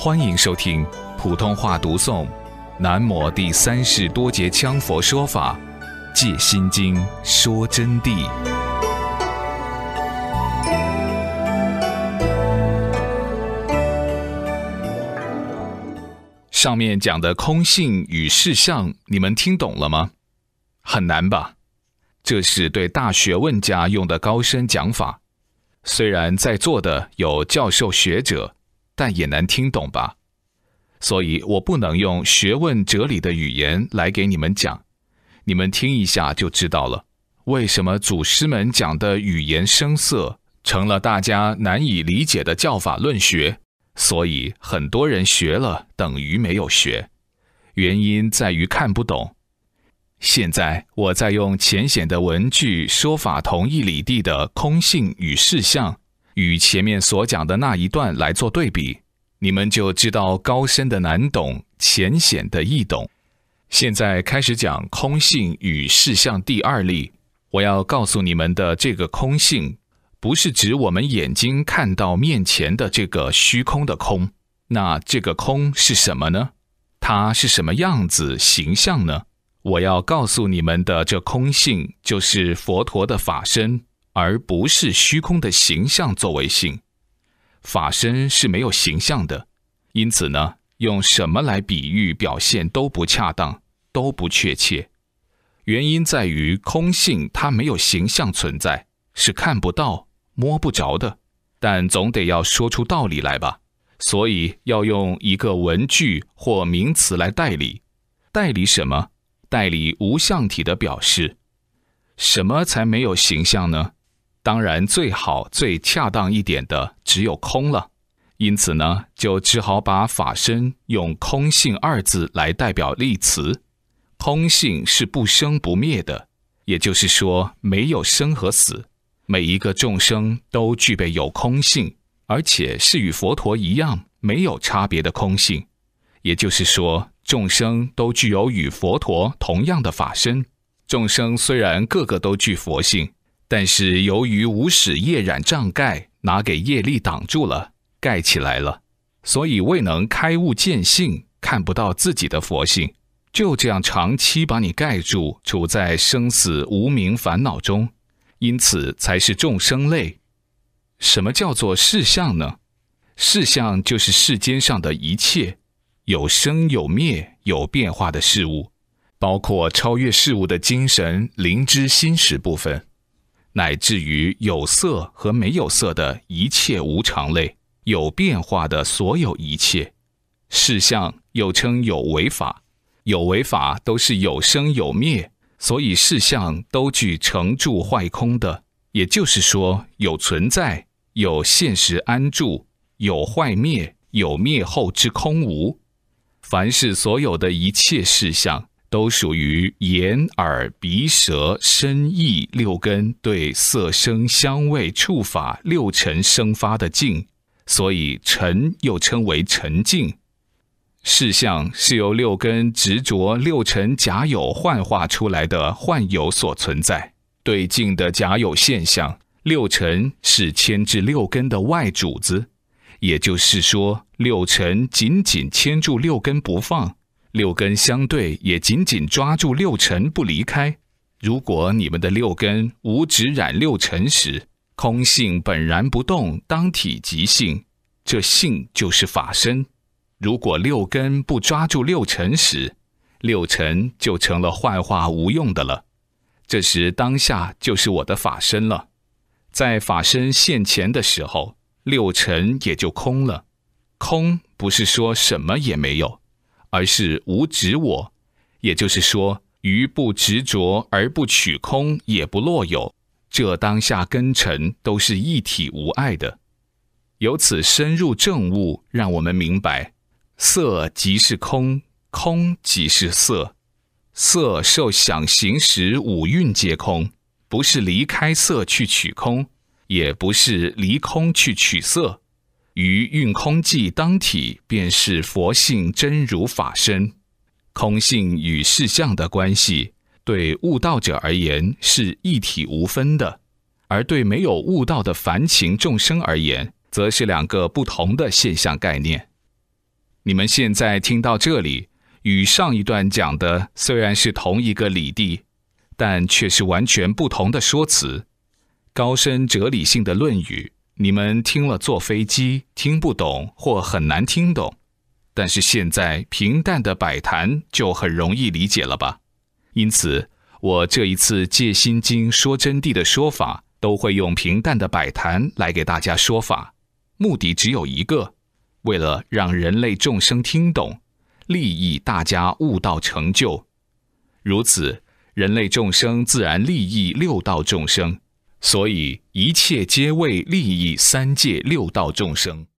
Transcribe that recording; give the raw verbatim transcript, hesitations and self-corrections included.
欢迎收听普通话读诵南摩第三世多杰羌佛说法借心经说真谛。上面讲的空性与事相，你们听懂了吗？很难吧？这是对大学问家用的高深讲法，虽然在座的有教授学者，但也难听懂吧？所以我不能用学问哲理的语言来给你们讲，你们听一下就知道了，为什么祖师们讲的语言生涩，成了大家难以理解的教法论学，所以很多人学了等于没有学，原因在于看不懂。现在我再用浅显的文句说法同义理地的空性与事相，与前面所讲的那一段来做对比，你们就知道高深的难懂，浅显的易懂。现在开始讲空性与事相第二例。我要告诉你们的这个空性，不是指我们眼睛看到面前的这个虚空的空。那这个空是什么呢？它是什么样子形象呢？我要告诉你们的这空性，就是佛陀的法身，而不是虚空的形象作为性。法身是没有形象的，因此呢，用什么来比喻表现都不恰当，都不确切。原因在于空性它没有形象存在，是看不到、摸不着的，但总得要说出道理来吧，所以要用一个文句或名词来代理。代理什么？代理无相体的表示。什么才没有形象呢？当然最好最恰当一点的只有空了，因此呢，就只好把法身用空性二字来代表例词。空性是不生不灭的，也就是说没有生和死，每一个众生都具备有空性，而且是与佛陀一样没有差别的空性，也就是说众生都具有与佛陀同样的法身。众生虽然个个都具佛性，但是由于无始业染障盖，拿给业力挡住了，盖起来了，所以未能开悟见性，看不到自己的佛性，就这样长期把你盖住，处在生死无明烦恼中，因此才是众生类。什么叫做事相呢？事相就是世间上的一切有生有灭有变化的事物，包括超越事物的精神灵知心识部分，乃至于有色和没有色的一切无常类，有变化的所有一切。事相又称有为法，有为法都是有生有灭，所以事相都具成住坏空的，也就是说有存在，有现实安住，有坏灭，有灭后之空无。凡是所有的一切事相，都属于眼耳鼻舌身意六根对色声香味触法六尘生发的境，所以尘又称为尘境。事相是由六根执着六尘假有幻化出来的幻有所存在，对境的假有现象，六尘是牵制六根的外主子，也就是说六尘紧紧牵住六根不放，六根相对也紧紧抓住六尘不离开。如果你们的六根无执染六尘时，空性本然不动，当体即性，这性就是法身。如果六根不抓住六尘时，六尘就成了幻化无用的了，这时当下就是我的法身了。在法身现前的时候，六尘也就空了。空不是说什么也没有，而是无执我，也就是说于不执着而不取空也不落有，这当下根尘都是一体无碍的。由此深入正悟，让我们明白色即是空，空即是色，色受想行识五蕴皆空，不是离开色去取空，也不是离空去取色，于蕴空寂当体，便是佛性真如法身。空性与事相的关系，对悟道者而言是一体无分的，而对没有悟道的凡情众生而言，则是两个不同的现象概念。 你们现在听到这里，与上一段讲的虽然是同一个理地，但却是完全不同的说辞。高深哲理性的论语，你们听了坐飞机听不懂或很难听懂，但是现在平淡的摆谈就很容易理解了吧？因此，我这一次借心经说真谛的说法，都会用平淡的摆谈来给大家说法，目的只有一个，为了让人类众生听懂，利益大家悟道成就。如此，人类众生自然利益六道众生，所以一切皆为利益三界六道众生。